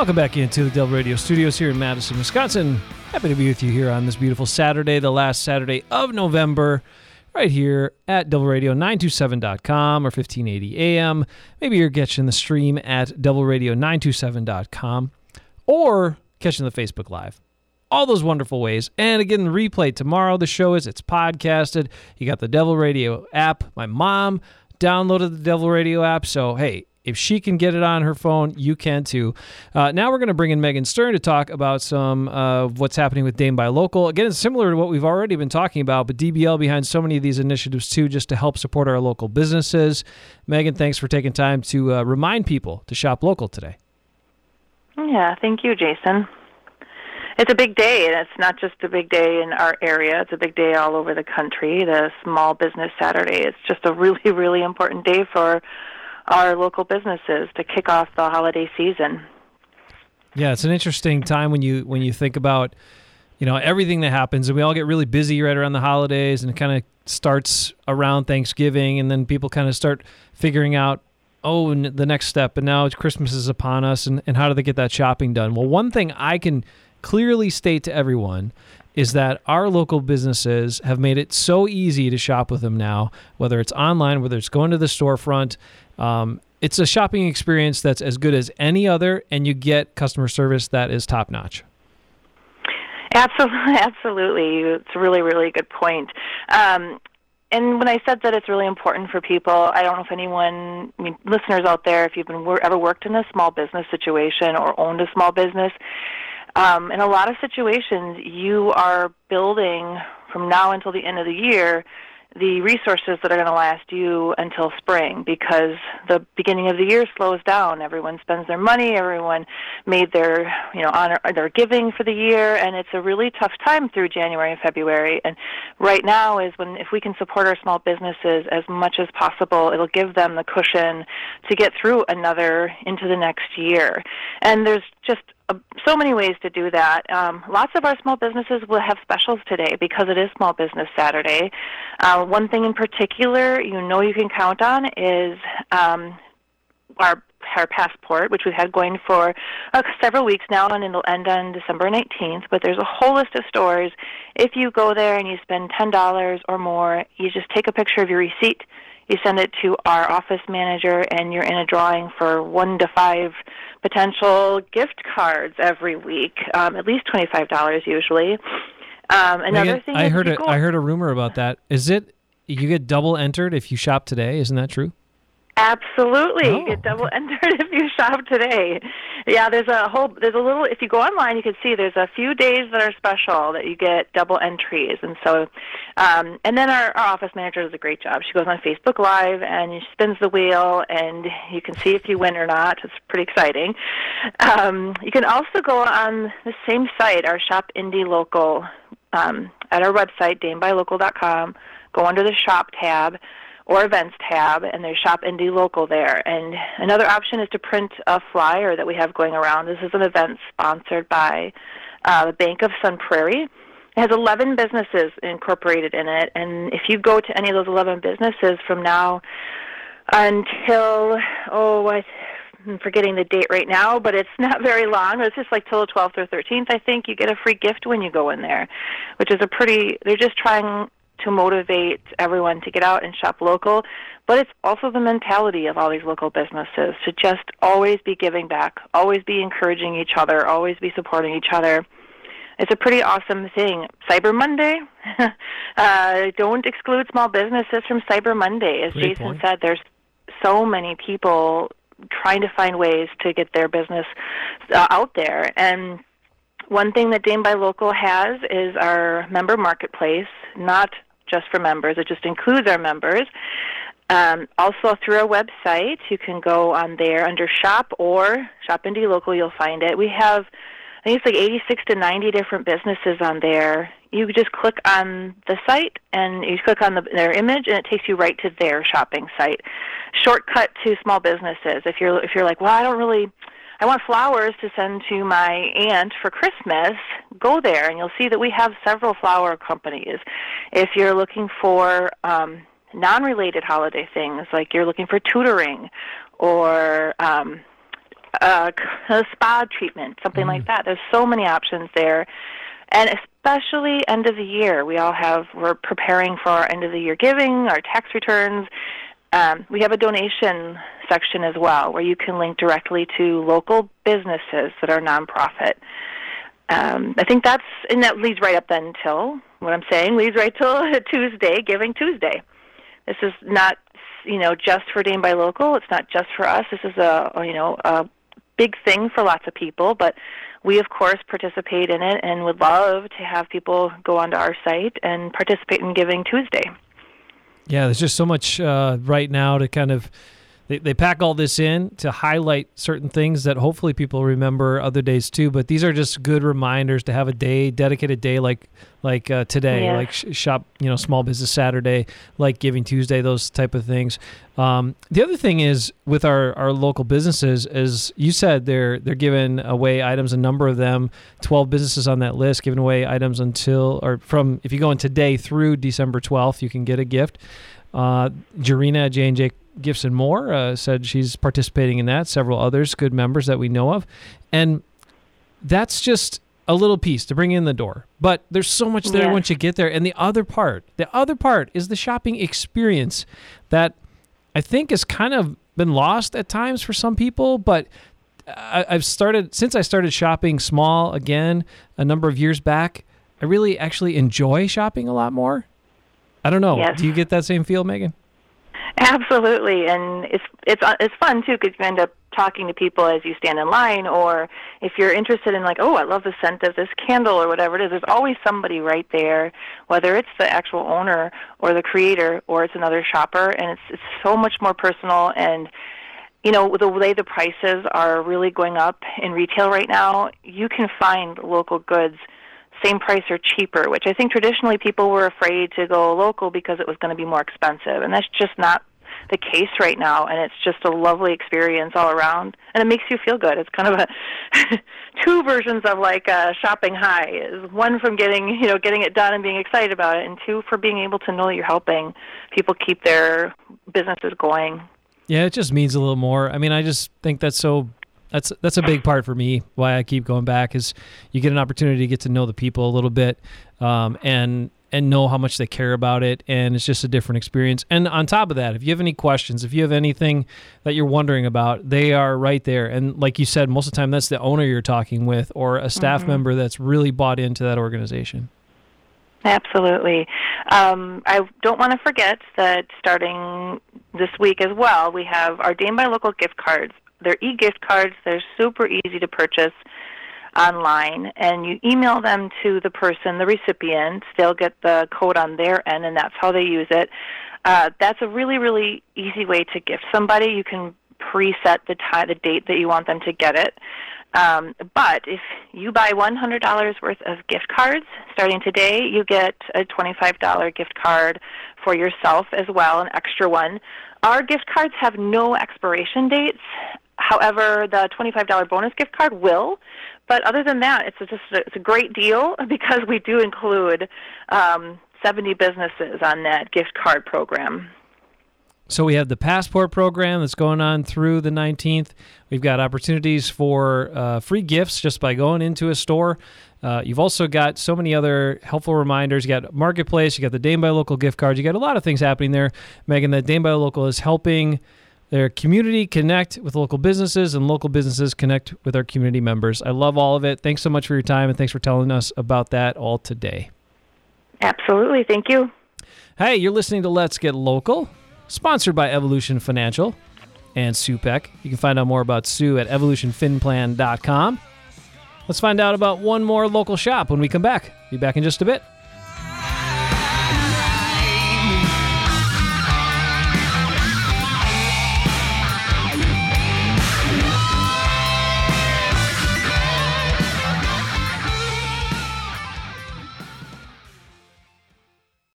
Welcome back into the Devil Radio Studios here in Madison, Wisconsin. Happy to be with you here on this beautiful Saturday, the last Saturday of November, right here at devilradio927.com or 1580 AM. Maybe you're catching the stream at devilradio927.com or catching the Facebook Live. All those wonderful ways. And again, the replay tomorrow, the show it's podcasted. You got the Devil Radio app. My mom downloaded the Devil Radio app, so hey, if she can get it on her phone, you can too. Now we're going to bring in Megan Stern to talk about some of what's happening with Dame Buy Local. Again, it's similar to what we've already been talking about, but DBL behind so many of these initiatives too, just to help support our local businesses. Megan, thanks for taking time to remind people to shop local today. Yeah, thank you, Jason. It's a big day, and it's not just a big day in our area. It's a big day all over the country, the Small Business Saturday. It's just a really, really important day for our local businesses to kick off the holiday season. Yeah, it's an interesting time when you think about, everything that happens, and we all get really busy right around the holidays, and it kind of starts around Thanksgiving, and then people kind of start figuring out, the next step, and now Christmas is upon us, and how do they get that shopping done? Well, one thing I can clearly state to everyone is that our local businesses have made it so easy to shop with them now, whether it's online, whether it's going to the storefront. It's a shopping experience that's as good as any other, and you get customer service that is top-notch. Absolutely. It's a really, really good point. And when I said that it's really important for people, I don't know if listeners out there, if you've ever worked in a small business situation or owned a small business, in a lot of situations, you are building from now until the end of the year the resources that are going to last you until spring, because the beginning of the year slows down. Everyone spends their money. Everyone made their their giving for the year, and it's a really tough time through January and February. And right now is if we can support our small businesses as much as possible, it'll give them the cushion to get through into the next year. And there's just so many ways to do that. Lots of our small businesses will have specials today because it is Small Business Saturday. One thing in particular you can count on is our Passport, which we've had going for several weeks now, and it'll end on December 19th. But there's a whole list of stores. If you go there and you spend $10 or more, you just take a picture of your receipt, you send it to our office manager, and you're in a drawing for 1 to 5 potential gift cards every week, at least $25 usually. Another thing I heard a rumor about that. Is it you get double entered if you shop today? Isn't that true? Absolutely. You get double entered if you shop today. Yeah, there's a little, if you go online, you can see there's a few days that are special that you get double entries. And so, and then our office manager does a great job. She goes on Facebook Live and she spins the wheel, and you can see if you win or not. It's pretty exciting. You can also go on the same site, our Shop Indie Local, at our website, damebuylocal.com, go under the Shop tab or Events tab, and there's Shop Indie Local there. And another option is to print a flyer that we have going around. This is an event sponsored by the Bank of Sun Prairie. It has 11 businesses incorporated in it, and if you go to any of those 11 businesses from now until, I'm forgetting the date right now, but it's not very long. It's just like till the 12th or 13th, I think. You get a free gift when you go in there, which is they're just trying to motivate everyone to get out and shop local, but it's also the mentality of all these local businesses to just always be giving back, always be encouraging each other, always be supporting each other. It's a pretty awesome thing. Cyber Monday, don't exclude small businesses from Cyber Monday. As Great Jason point. said, there's so many people trying to find ways to get their business out there. And one thing that Dame Buy Local has is our member marketplace, not just for members. It just includes our members. Also through our website, you can go on there under Shop or Shop Indie Local, you'll find it. We have, I think it's like 86 to 90 different businesses on there. You just click on the site, and you click on their image, and it takes you right to their shopping site. Shortcut to small businesses. If you're like, well, I want flowers to send to my aunt for Christmas, go there, and you'll see that we have several flower companies. If you're looking for non-related holiday things, like you're looking for tutoring or a spa treatment, something like that. There's so many options there. And especially end of the year, we're preparing for our end of the year giving, our tax returns. We have a donation section as well where you can link directly to local businesses that are nonprofit. I think that leads right up then till what I'm saying leads right till Tuesday, Giving Tuesday. This is not, just for Dane Buy Local. It's not just for us. This is a big thing for lots of people, but we, of course, participate in it and would love to have people go onto our site and participate in Giving Tuesday. Yeah, there's just so much right now to kind of, they pack all this in to highlight certain things that hopefully people remember other days too, but these are just good reminders to have a day, dedicated day like today, Yes. like shop, Small Business Saturday, like Giving Tuesday, those type of things. The other thing is with our local businesses, as you said, they're giving away items, a number of them, 12 businesses on that list, giving away items if you go in today through December 12th, you can get a gift. Jarena at J&J Gifts and More said she's participating in that. Several others, good members that we know of. And that's just a little piece to bring in the door. But there's so much there once you get there. And the other part is the shopping experience that I think has kind of been lost at times for some people. But since I started shopping small again a number of years back, I really actually enjoy shopping a lot more. I don't know. Yes. Do you get that same feel, Megan? Absolutely, and it's fun too because you end up talking to people as you stand in line, or if you're interested in I love the scent of this candle or whatever it is. There's always somebody right there, whether it's the actual owner or the creator or it's another shopper, and it's so much more personal. And the way the prices are really going up in retail right now, you can find local goods same price or cheaper, which I think traditionally people were afraid to go local because it was going to be more expensive, and that's just not the case right now. And it's just a lovely experience all around, and it makes you feel good. It's kind of a two versions of shopping high. Is one from getting it done and being excited about it, and two for being able to know that you're helping people keep their businesses going. Yeah, it just means a little more. I mean, I just think that's a big part for me, why I keep going back, is you get an opportunity to get to know the people a little bit and know how much they care about it, and it's just a different experience. And on top of that, if you have any questions, if you have anything that you're wondering about, they are right there. And like you said, most of the time that's the owner you're talking with or a staff member that's really bought into that organization. Absolutely. I don't want to forget that starting this week as well, we have our Dane Buy Local gift cards. They're e-gift cards. They're super easy to purchase online, and you email them to the person, the recipient. They'll get the code on their end, and that's how they use it. That's a really, really easy way to gift somebody. You can preset the date that you want them to get it. But if you buy $100 worth of gift cards starting today, you get a $25 gift card for yourself as well, an extra one. Our gift cards have no expiration dates. However, the $25 bonus gift card will. But other than that, it's a great deal because we do include 70 businesses on that gift card program. So we have the Passport program that's going on through the 19th. We've got opportunities for free gifts just by going into a store. You've also got so many other helpful reminders. You got Marketplace, you got the Dane Buy Local gift cards. You got a lot of things happening there, Megan, that Dane Buy Local is helping their community connect with local businesses and local businesses connect with our community members. I love all of it. Thanks so much for your time, and thanks for telling us about that all today. Absolutely. Thank you. Hey, you're listening to Let's Get Local, sponsored by Evolution Financial and Sue Peck. You can find out more about Sue at evolutionfinplan.com. Let's find out about one more local shop when we come back. Be back in just a bit.